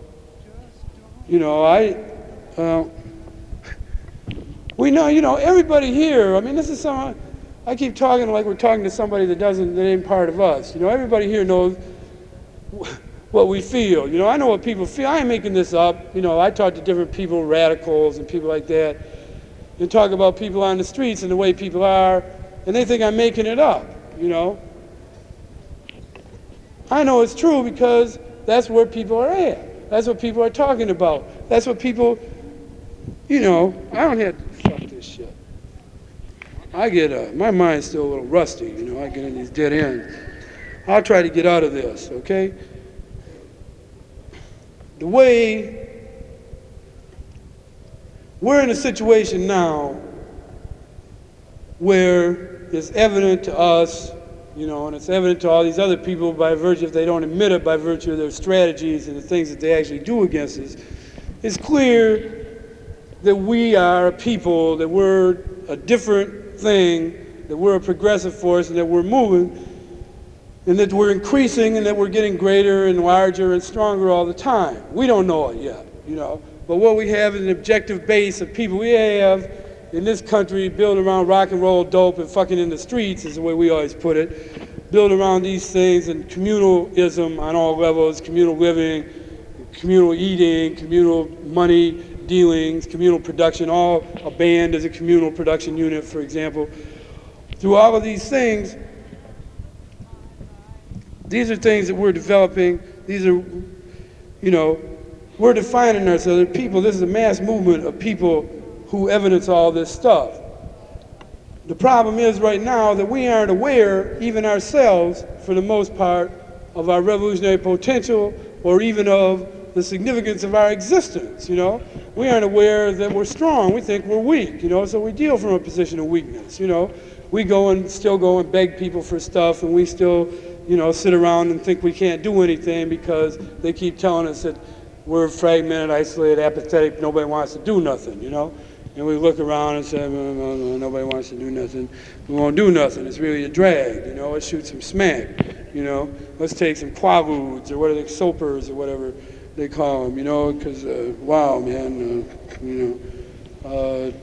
you know, I, uh, we know, you know, everybody here, I mean, this is some, I keep talking like we're talking to somebody that doesn't, that ain't part of us, you know, everybody here knows what we feel. You know, I know what people feel. I ain't making this up. You know, I talk to different people, radicals and people like that, and talk about people on the streets and the way people are, and they think I'm making it up, you know. I know it's true because that's where people are at. That's what people are talking about. That's what people, you know, I don't have to fuck this shit. I get, uh, my mind's still a little rusty, you know, I get in these dead ends. I'll try to get out of this, okay? The way, we're in a situation now where it's evident to us, you know, and it's evident to all these other people by virtue, if they don't admit it, by virtue of their strategies and the things that they actually do against us. It's clear that we are a people, that we're a different thing, that we're a progressive force, and that we're moving, and that we're increasing, and that we're getting greater and larger and stronger all the time. We don't know it yet, you know, but what we have is an objective base of people. We have in this country built around rock and roll, dope, and fucking in the streets is the way we always put it. Built around these things and communalism on all levels, communal living, communal eating, communal money dealings, communal production, all a band is a communal production unit, for example. Through all of these things, these are things that we're developing. These are, you know, we're defining ourselves. People, this is a mass movement of people who evidence all this stuff. The problem is right now that we aren't aware, even ourselves, for the most part, of our revolutionary potential or even of the significance of our existence, you know? We aren't aware that we're strong. We think we're weak, you know? So we deal from a position of weakness, you know? We go and still go and beg people for stuff, and we still, you know, sit around and think we can't do anything because they keep telling us that we're fragmented, isolated, apathetic, nobody wants to do nothing, you know? And we look around and say, no, no, no, nobody wants to do nothing. We won't do nothing. It's really a drag, you know? Let's shoot some smack, you know? Let's take some quaaludes, or what are they, soapers, or whatever they call them, you know? Because, uh, wow, man, uh, you know. Uh,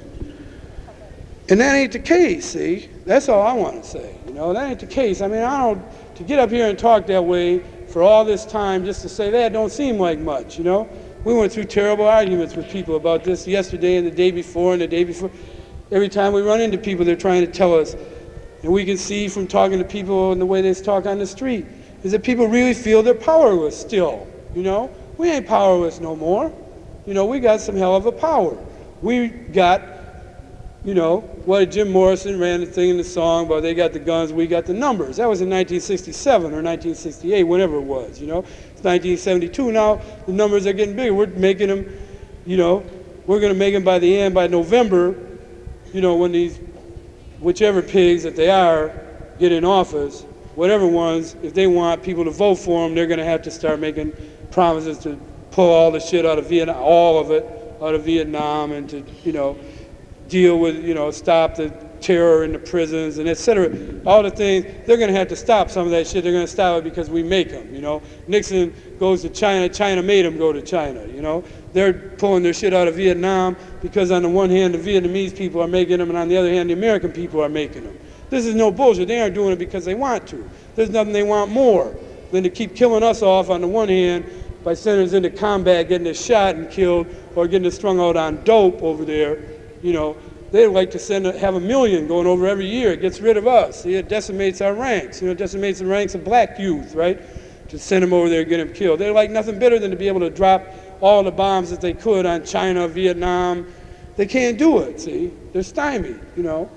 and that ain't the case, see? That's all I want to say, you know? That ain't the case. I mean, I don't, to get up here and talk that way for all this time just to say that don't seem like much, you know? We went through terrible arguments with people about this yesterday and the day before and the day before. Every time we run into people, they're trying to tell us, and we can see from talking to people and the way they talk on the street, is that people really feel they're powerless still, you know? We ain't powerless no more. You know, we got some hell of a power. We got, you know, what Jim Morrison ran the thing in the song about they got the guns, we got the numbers. That was in nineteen sixty-seven or nineteen sixty-eight, whatever it was, you know? It's nineteen seventy-two now, the numbers are getting bigger. We're making them, you know, we're gonna make them by the end, by November, you know, when these, whichever pigs that they are, get in office, whatever ones, if they want people to vote for them, they're gonna have to start making promises to pull all the shit out of Vietnam, all of it out of Vietnam, and to, you know, deal with, you know, stop the terror in the prisons and et cetera. All the things, they're going to have to stop some of that shit. They're going to stop it because we make them, you know. Nixon goes to China. China made him go to China, you know. They're pulling their shit out of Vietnam because on the one hand, the Vietnamese people are making them, and on the other hand, the American people are making them. This is no bullshit. They aren't doing it because they want to. There's nothing they want more than to keep killing us off on the one hand by sending us into combat, getting us shot and killed, or getting us strung out on dope over there, you know. They'd like to send a, have a million going over every year. It gets rid of us. See, it decimates our ranks. You know, it decimates the ranks of black youth, right? To send them over there and get them killed. They'd like nothing better than to be able to drop all the bombs that they could on China, Vietnam. They can't do it, see? They're stymied, you know.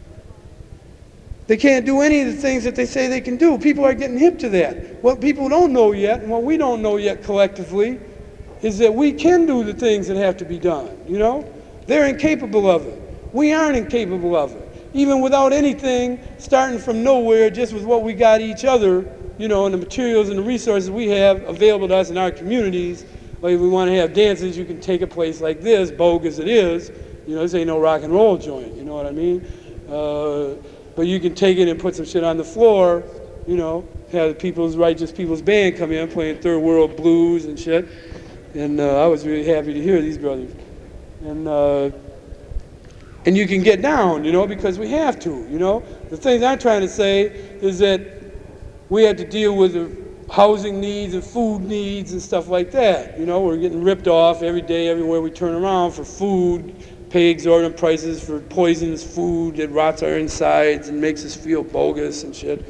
They can't do any of the things that they say they can do. People are getting hip to that. What people don't know yet, and what we don't know yet collectively, is that we can do the things that have to be done, you know? They're incapable of it. We aren't incapable of it. Even without anything, starting from nowhere, just with what we got each other, you know, and the materials and the resources we have available to us in our communities. Like if we want to have dances, you can take a place like this, bogue as it is. You know, this ain't no rock and roll joint, you know what I mean? Uh, but you can take it and put some shit on the floor, you know, have the People's Righteous People's Band come in playing third world blues and shit. And uh, I was really happy to hear these brothers. And, uh, And you can get down, you know, because we have to, you know. The things I'm trying to say is that we have to deal with the housing needs and food needs and stuff like that. You know, we're getting ripped off every day, everywhere we turn around for food, pay exorbitant prices for poisonous food that rots our insides and makes us feel bogus and shit.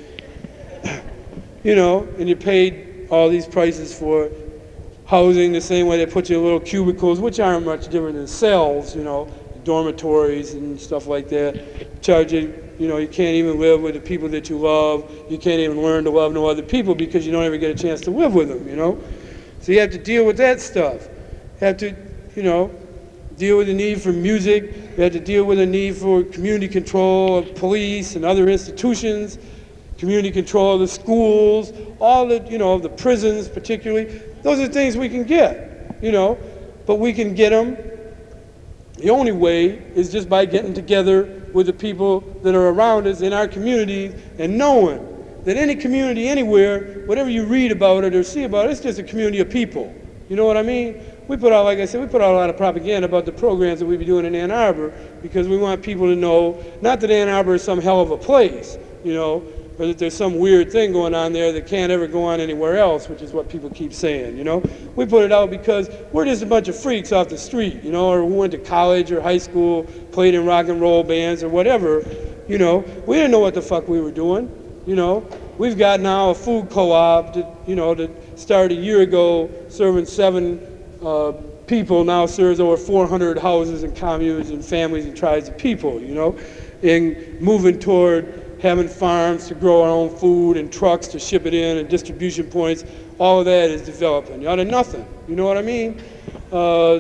You know, and you paid all these prices for housing the same way they put you in little cubicles, which aren't much different than cells, you know. dormitories and stuff like that. Charge you, you know, you can't even live with the people that you love. You can't even learn to love no other people because you don't ever get a chance to live with them, you know? So you have to deal with that stuff. You have to, you know, deal with the need for music. You have to deal with the need for community control of police and other institutions, community control of the schools, all the, you know, the prisons particularly. Those are things we can get, you know, but we can get them. The only way is just by getting together with the people that are around us in our community and knowing that any community anywhere, whatever you read about it or see about it, it's just a community of people. You know what I mean? We put out, like I said, we put out a lot of propaganda about the programs that we be doing in Ann Arbor because we want people to know, not that Ann Arbor is some hell of a place, you know, or that there's some weird thing going on there that can't ever go on anywhere else, which is what people keep saying, you know. We put it out because we're just a bunch of freaks off the street, you know, or who went to college or high school, played in rock and roll bands or whatever, you know. We didn't know what the fuck we were doing, you know. We've got now a food co-op that, you know, that started a year ago serving seven uh, people, now serves over four hundred houses and communes and families and tribes of people, you know, and moving toward having farms to grow our own food and trucks to ship it in and distribution points. All of that is developing out of nothing, you know what I mean? Uh,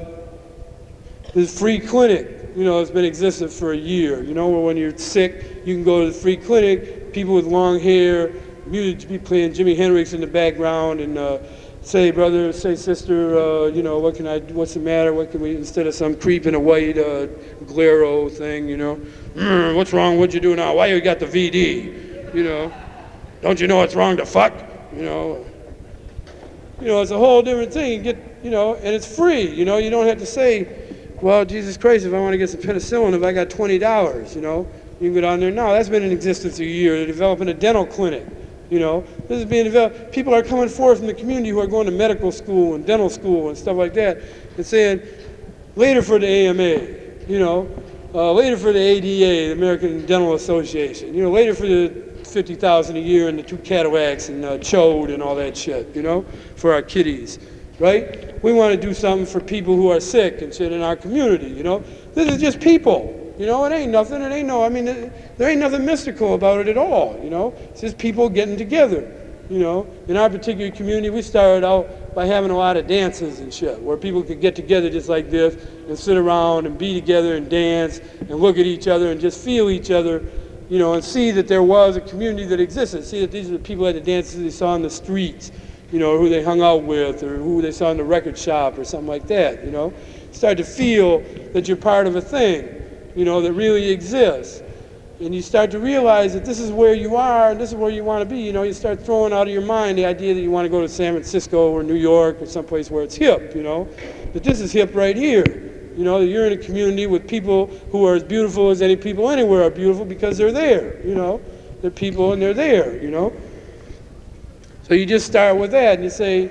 this free clinic, you know, it's been existing for a year, you know, where when you're sick, you can go to the free clinic, people with long hair, music be playing Jimi Hendrix in the background and uh, say, brother, say, sister, uh, you know, what can I, what's the matter, what can we, instead of some creep in a white uh, Glero thing, you know, mm, what's wrong, what'd you do now, why you got the V D, you know, don't you know it's wrong to fuck, you know, you know, it's a whole different thing, you get, you know, and it's free, you know, you don't have to say, well, Jesus Christ, if I want to get some penicillin, if I got twenty dollars, you know, you can go down there now. That's been in existence a year. They're developing a dental clinic, you know. This is being developed. People are coming forth from the community who are going to medical school and dental school and stuff like that and saying, later for the A M A, you know, uh, later for the A D A, the American Dental Association, you know, later for the fifty thousand dollars a year and the two Cadillacs and uh, Chode and all that shit, you know, for our kiddies, right? We want to do something for people who are sick and shit in our community, you know. This is just people. You know, it ain't nothing, it ain't no, I mean, it, there ain't nothing mystical about it at all, you know. It's just people getting together, you know. In our particular community, we started out by having a lot of dances and shit, where people could get together just like this and sit around and be together and dance and look at each other and just feel each other, you know, and see that there was a community that existed, see that these are the people at the dances they saw on the streets, you know, or who they hung out with, or who they saw in the record shop or something like that, you know. Start to feel that you're part of a thing, you know, that really exists. And you start to realize that this is where you are and this is where you want to be. You know, you start throwing out of your mind the idea that you want to go to San Francisco or New York or someplace where it's hip, you know. That this is hip right here. You know, that you're in a community with people who are as beautiful as any people anywhere are beautiful because they're there, you know. They're people and they're there, you know. So you just start with that and you say,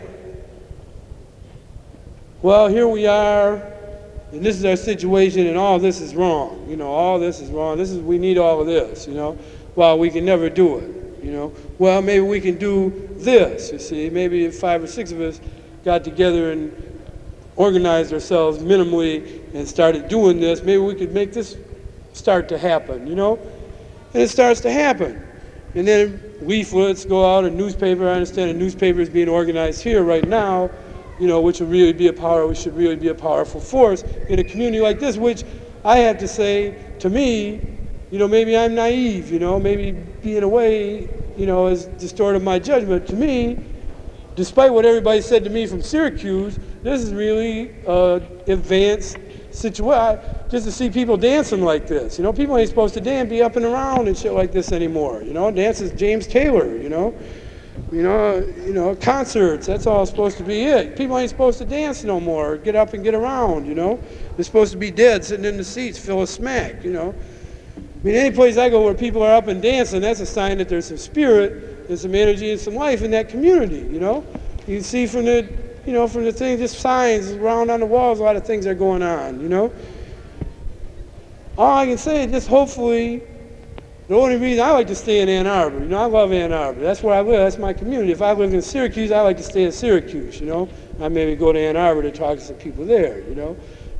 well, here we are, and this is our situation, and all this is wrong. You know, all this is wrong. This is, we need all of this, you know. Well, we can never do it, you know. Well, maybe we can do this, you see. Maybe if five or six of us got together and organized ourselves minimally and started doing this, maybe we could make this start to happen, you know. And it starts to happen. And then leaflets go out, a newspaper, I understand a newspaper is being organized here right now, you know, which would really be a power, which should really be a powerful force in a community like this, which I have to say, to me, you know, maybe I'm naive, you know, maybe being away, you know, has distorted my judgment. To me, despite what everybody said to me from Syracuse, this is really uh, advanced situation, just to see people dancing like this. You know, people ain't supposed to dance, be up and around and shit like this anymore. You know, dance is James Taylor, you know. You know, you know, concerts, that's all supposed to be it. People ain't supposed to dance no more, get up and get around, you know. They're supposed to be dead, sitting in the seats, fill a smack, you know. I mean, any place I go where people are up and dancing, that's a sign that there's some spirit, there's some energy and some life in that community, you know. You can see from the, you know, from the things, just signs around on the walls, a lot of things are going on, you know. All I can say is just hopefully, the only reason I like to stay in Ann Arbor, you know, I love Ann Arbor. That's where I live, that's my community. If I lived in Syracuse, I like to stay in Syracuse, you know. I maybe go to Ann Arbor to talk to some people there, you know.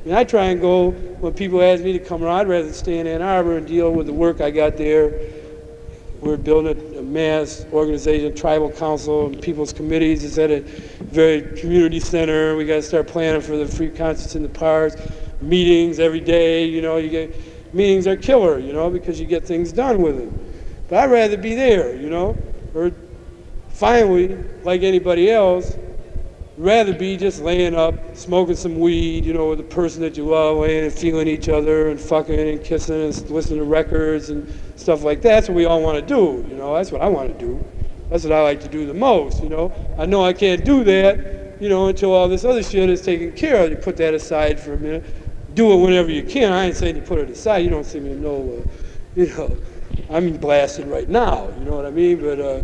I mean, I try and go, when people ask me to come around, I'd rather stay in Ann Arbor and deal with the work I got there. We're building a mass organization, tribal council, and people's committees. It's at a very community center. We got to start planning for the free concerts in the parks, meetings every day. You know, you get meetings are killer, you know, because you get things done with them. But I'd rather be there, you know, or finally, like anybody else, rather be just laying up, smoking some weed, you know, with the person that you love, laying and feeling each other and fucking and kissing and listening to records and stuff like that. That's what we all want to do, you know. That's what I want to do. That's what I like to do the most, you know. I know I can't do that, you know, until all this other shit is taken care of. You put that aside for a minute. Do it whenever you can. I ain't saying you put it aside. You don't see me no, uh, you know, I'm blasted right now, you know what I mean? But, uh,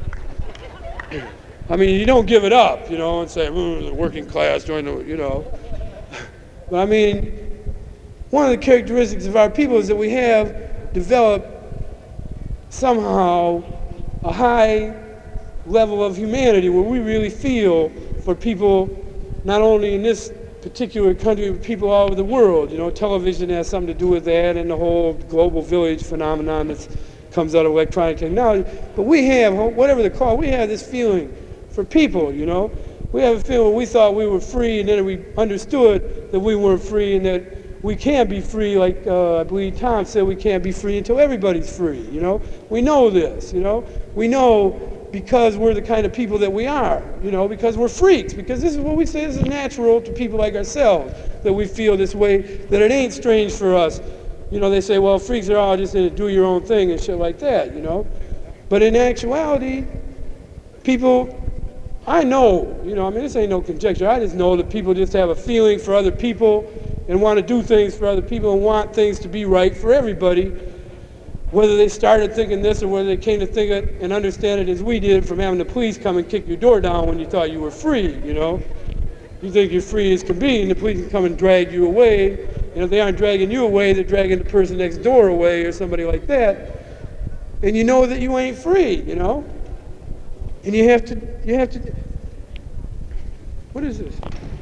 I mean, you don't give it up, you know, and say, mm, the working class, join the, you know. But I mean, one of the characteristics of our people is that we have developed somehow a high level of humanity where we really feel for people, not only in this particular country, but people all over the world. You know, television has something to do with that, and the whole global village phenomenon that comes out of electronic technology. But we have, whatever the call, we have this feeling for people, you know. We have a feeling we thought we were free, and then we understood that we weren't free, and that we can't be free, like uh, I believe Tom said, we can't be free until everybody's free, you know. We know this, you know. We know because we're the kind of people that we are, you know, because we're freaks, because this is what we say is natural to people like ourselves, that we feel this way, that it ain't strange for us. You know, they say, well, freaks are all just in it, do your own thing and shit like that, you know. But in actuality, people, I know, you know, I mean, this ain't no conjecture. I just know that people just have a feeling for other people and want to do things for other people and want things to be right for everybody, whether they started thinking this or whether they came to think it and understand it as we did from having the police come and kick your door down when you thought you were free, you know. You think you're free as can be, and the police can come and drag you away, and if they aren't dragging you away, they're dragging the person next door away or somebody like that, and you know that you ain't free, you know. And you have to, you have to, what is this?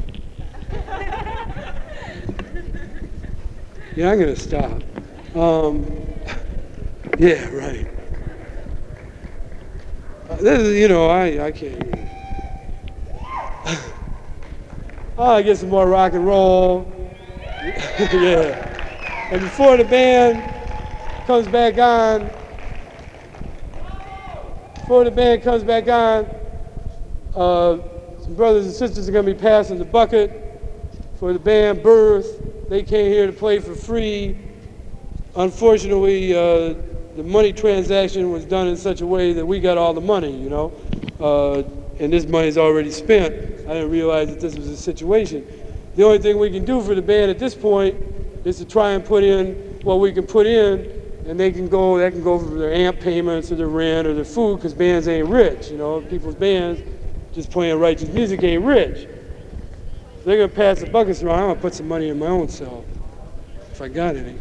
Yeah, I'm gonna stop. Um, yeah, right. Uh, this is, you know, I, I can't even. Oh, I get some more rock and roll. Yeah. And before the band comes back on, Before the band comes back on, uh, some brothers and sisters are going to be passing the bucket for the band Birth. They came here to play for free. Unfortunately, uh, the money transaction was done in such a way that we got all the money, you know, uh, and this money's already spent. I didn't realize that this was a situation. The only thing we can do for the band at this point is to try and put in what we can put in, and they can go, that can go for their amp payments or their rent or their food, because bands ain't rich, you know. People's bands just playing righteous music ain't rich. So they're gonna pass the buckets around. I'm gonna put some money in my own self, if I got any.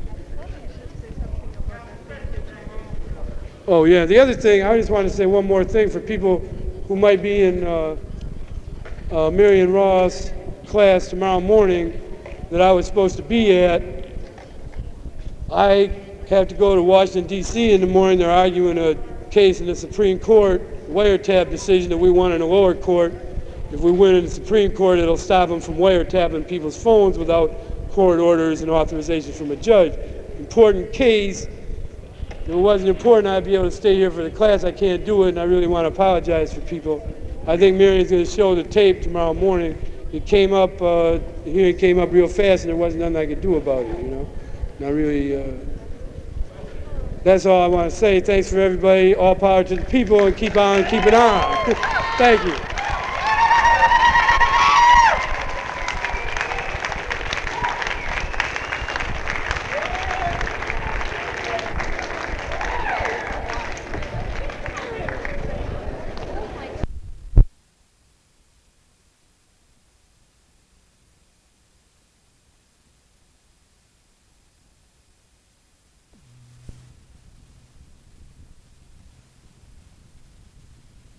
Oh yeah, the other thing, I just want to say one more thing for people who might be in uh, uh, Marion Ross' class tomorrow morning that I was supposed to be at. I have to go to Washington, D C in the morning. They're arguing a case in the Supreme Court, wiretap decision that we won in the lower court. If we win in the Supreme Court, it'll stop them from wiretapping people's phones without court orders and authorization from a judge. Important case. If it wasn't important, I'd be able to stay here for the class. I can't do it, and I really want to apologize for people. I think Marion's going to show the tape tomorrow morning. It came up, uh, the hearing came up real fast, and there wasn't nothing I could do about it, you know. And I really, uh, that's all I want to say. Thanks for everybody. All power to the people, and keep on keeping on. Thank you.